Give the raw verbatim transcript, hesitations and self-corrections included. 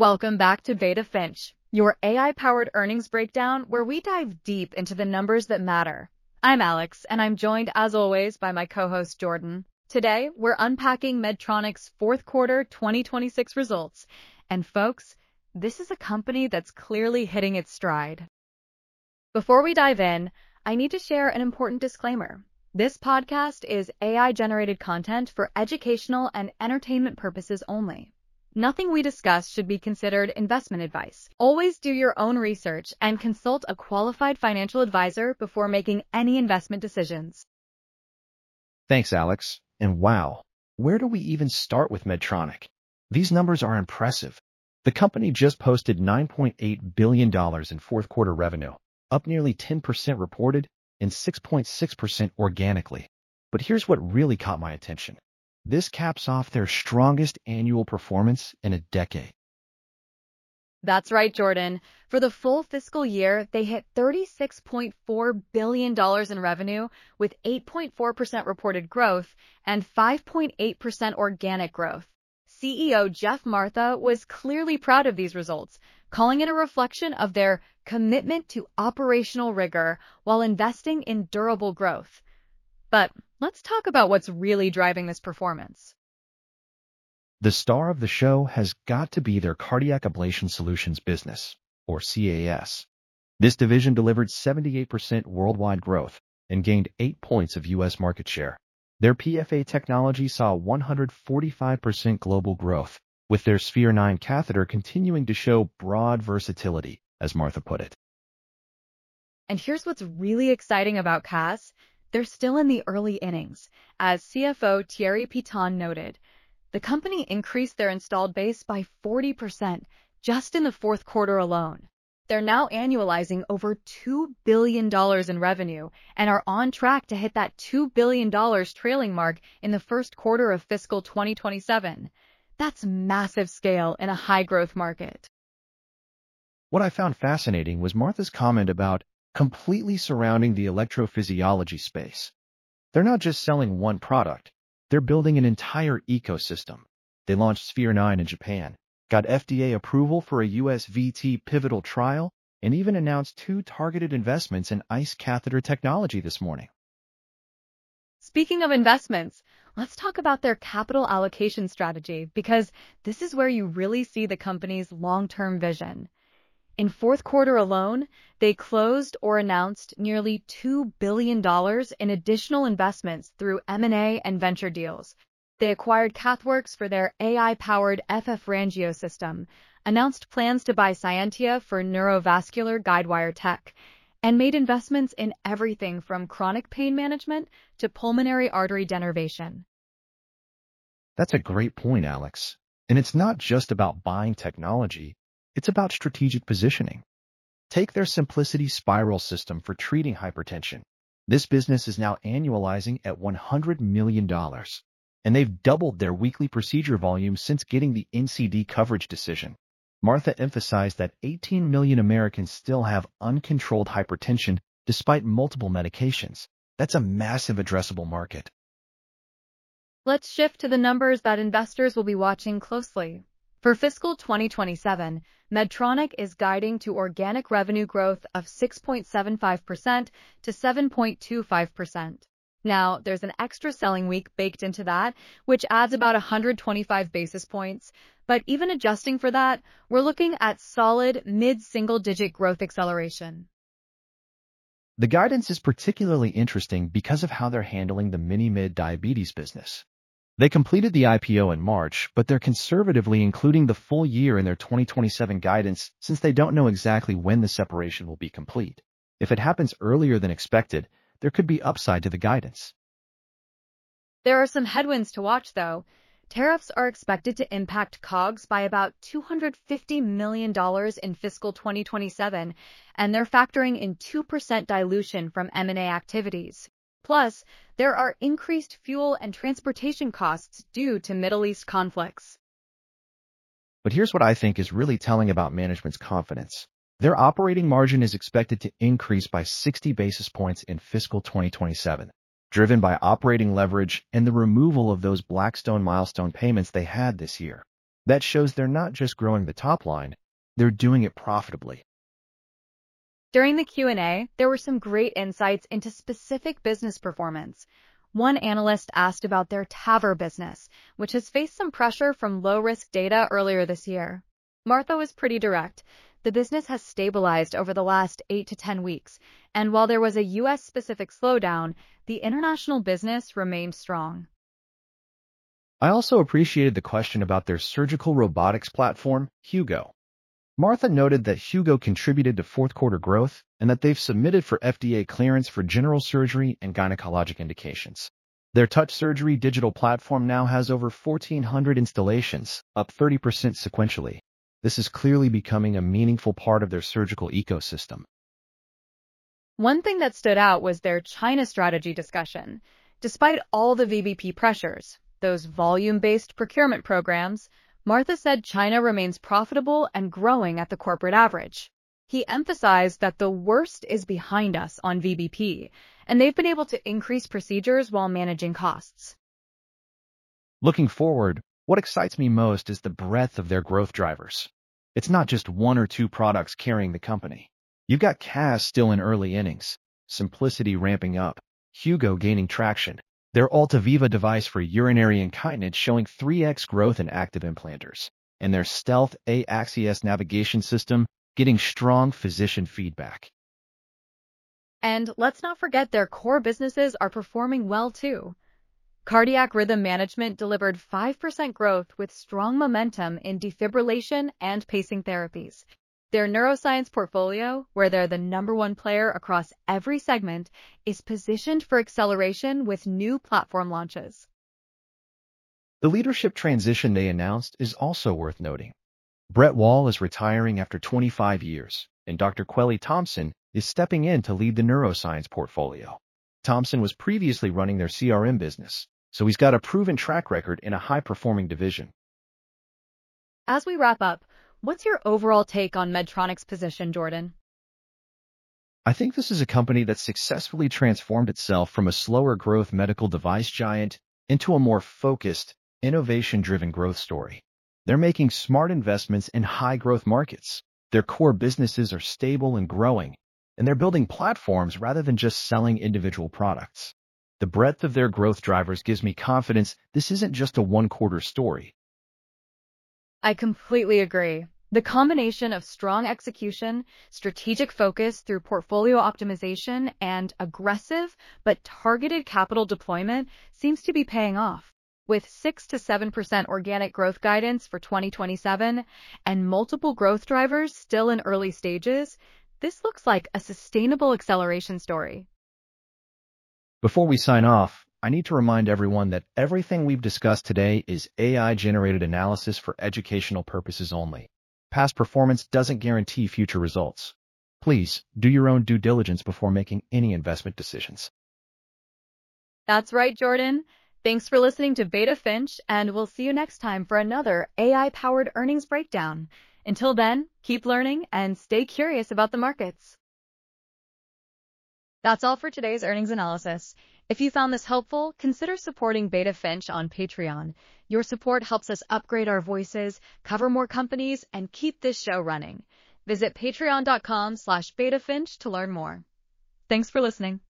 Welcome back to Beta Finch, your A I-powered earnings breakdown where we dive deep into the numbers that matter. I'm Alex, and I'm joined, as always, by my co-host Jordan. Today, we're unpacking Medtronic's fourth quarter twenty twenty-six results. And folks, this is a company that's clearly hitting its stride. Before we dive in, I need to share an important disclaimer. This podcast is A I-generated content for educational and entertainment purposes only. Nothing we discuss should be considered investment advice. Always do your own research and consult a qualified financial advisor before making any investment decisions. Thanks, Alex. And wow, where do we even start with Medtronic? These numbers are impressive. The company just posted nine point eight billion dollars in fourth quarter revenue, up nearly ten percent reported and six point six percent organically. But here's what really caught my attention. This caps off their strongest annual performance in a decade. That's right, Jordan. For the full fiscal year, they hit thirty-six point four billion dollars in revenue with eight point four percent reported growth and five point eight percent organic growth. C E O Geoff Martha was clearly proud of these results, calling it a reflection of their commitment to operational rigor while investing in durable growth. But let's talk about what's really driving this performance. The star of the show has got to be their Cardiac Ablation Solutions business, or C A S. This division delivered seventy-eight percent worldwide growth and gained eight points of U S market share. Their P F A technology saw one hundred forty-five percent global growth, with their Sphere nine catheter continuing to show broad versatility, as Martha put it. And here's what's really exciting about C A S. They're still in the early innings. As C F O Thierry Piton noted, the company increased their installed base by forty percent just in the fourth quarter alone. They're now annualizing over two billion dollars in revenue and are on track to hit that two billion dollars trailing mark in the first quarter of fiscal twenty twenty-seven. That's massive scale in a high-growth market. What I found fascinating was Martha's comment about completely surrounding the electrophysiology space. They're not just selling one product, they're building an entire ecosystem. They launched Sphere nine in Japan, got F D A approval for a U S V T pivotal trial, and even announced two targeted investments in ICE catheter technology this morning. Speaking of investments, let's talk about their capital allocation strategy, because this is where you really see the company's long-term vision. In fourth quarter alone, they closed or announced nearly two billion dollars in additional investments through M and A and venture deals. They acquired CathWorks for their A I-powered F F Rangio system, announced plans to buy Scientia for neurovascular guidewire tech, and made investments in everything from chronic pain management to pulmonary artery denervation. That's a great point, Alex. And it's not just about buying technology. It's about strategic positioning. Take their Symplicity Spiral system for treating hypertension. This business is now annualizing at one hundred million dollars, and they've doubled their weekly procedure volume since getting the N C D coverage decision. Martha emphasized that eighteen million Americans still have uncontrolled hypertension despite multiple medications. That's a massive addressable market. Let's shift to the numbers that investors will be watching closely. For fiscal twenty twenty-seven, Medtronic is guiding to organic revenue growth of six point seven five percent to seven point two five percent. Now, there's an extra selling week baked into that, which adds about one hundred twenty-five basis points. But even adjusting for that, we're looking at solid mid-single-digit growth acceleration. The guidance is particularly interesting because of how they're handling the mini-mid diabetes business. They completed the I P O in March, but they're conservatively including the full year in their twenty twenty-seven guidance since they don't know exactly when the separation will be complete. If it happens earlier than expected, there could be upside to the guidance. There are some headwinds to watch, though. Tariffs are expected to impact C O G S by about two hundred fifty million dollars in fiscal twenty twenty-seven, and they're factoring in two percent dilution from M and A activities. Plus, there are increased fuel and transportation costs due to Middle East conflicts. But here's what I think is really telling about management's confidence. Their operating margin is expected to increase by sixty basis points in fiscal twenty twenty-seven, driven by operating leverage and the removal of those Blackstone milestone payments they had this year. That shows they're not just growing the top line, they're doing it profitably. During the Q and A, there were some great insights into specific business performance. One analyst asked about their TAVR business, which has faced some pressure from low-risk data earlier this year. Martha was pretty direct. The business has stabilized over the last eight to ten weeks, and while there was a U S-specific slowdown, the international business remained strong. I also appreciated the question about their surgical robotics platform, Hugo. Martha noted that Hugo contributed to fourth quarter growth and that they've submitted for F D A clearance for general surgery and gynecologic indications. Their touch surgery digital platform now has over fourteen hundred installations, up thirty percent sequentially. This is clearly becoming a meaningful part of their surgical ecosystem. One thing that stood out was their China strategy discussion. Despite all the V B P pressures, those volume-based procurement programs, Martha said China remains profitable and growing at the corporate average. He emphasized that the worst is behind us on V B P, and they've been able to increase procedures while managing costs. Looking forward, what excites me most is the breadth of their growth drivers. It's not just one or two products carrying the company. You've got C A S still in early innings, Simplicity ramping up, Hugo gaining traction, their AltaViva device for urinary incontinence showing three x growth in active implanters, and their Stealth A Axios navigation system getting strong physician feedback. And let's not forget their core businesses are performing well too. Cardiac rhythm management delivered five percent growth with strong momentum in defibrillation and pacing therapies. Their neuroscience portfolio, where they're the number one player across every segment, is positioned for acceleration with new platform launches. The leadership transition they announced is also worth noting. Brett Wall is retiring after twenty-five years, and Doctor Quelly Thompson is stepping in to lead the neuroscience portfolio. Thompson was previously running their C R M business, so he's got a proven track record in a high-performing division. As we wrap up, what's your overall take on Medtronic's position, Jordan? I think this is a company that successfully transformed itself from a slower growth medical device giant into a more focused, innovation-driven growth story. They're making smart investments in high-growth markets. Their core businesses are stable and growing, and they're building platforms rather than just selling individual products. The breadth of their growth drivers gives me confidence this isn't just a one-quarter story. I completely agree. The combination of strong execution, strategic focus through portfolio optimization, and aggressive but targeted capital deployment seems to be paying off. With six to seven percent organic growth guidance for twenty twenty-seven and multiple growth drivers still in early stages, this looks like a sustainable acceleration story. Before we sign off, I need to remind everyone that everything we've discussed today is A I-generated analysis for educational purposes only. Past performance doesn't guarantee future results. Please do your own due diligence before making any investment decisions. That's right, Jordan. Thanks for listening to Beta Finch, and we'll see you next time for another A I-powered earnings breakdown. Until then, keep learning and stay curious about the markets. That's all for today's earnings analysis. If you found this helpful, consider supporting Beta Finch on Patreon. Your support helps us upgrade our voices, cover more companies, and keep this show running. Visit patreon dot com slash beta finch to learn more. Thanks for listening.